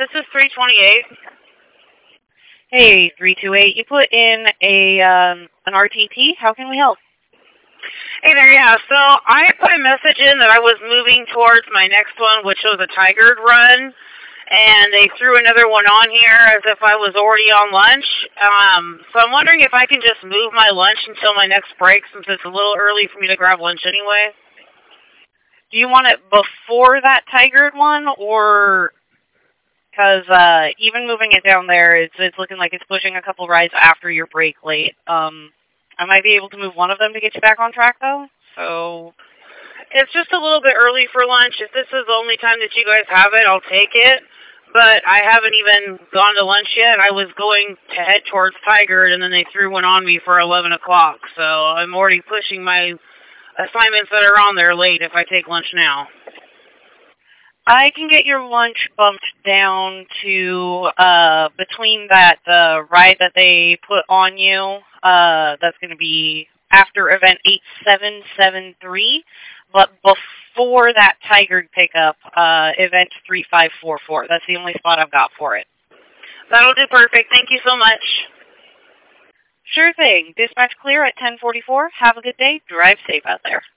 This is 328. Hey, 328, you put in an RTP. How can we help? Hey there, yeah. So I put a message in that I was moving towards my next one, which was a Tigard run, and they threw another one on here as if I was already on lunch. So I'm wondering if I can just move my lunch until my next break, since it's a little early for me to grab lunch anyway. Do you want it before that Tigard one, or... Because even moving it down there, it's looking like it's pushing a couple rides after your break late. I might be able to move one of them to get you back on track, though. So it's just a little bit early for lunch. If this is the only time that you guys have it, I'll take it. But I haven't even gone to lunch yet. I was going to head towards Tigard, and then they threw one on me for 11 o'clock. So I'm already pushing my assignments that are on there late if I take lunch now. I can get your lunch bumped down to between that ride that they put on you. That's going to be after event 8773, but before that Tigard pickup, event 3544. That's the only spot I've got for it. That'll do perfect. Thank you so much. Sure thing. Dispatch clear at 1044. Have a good day. Drive safe out there.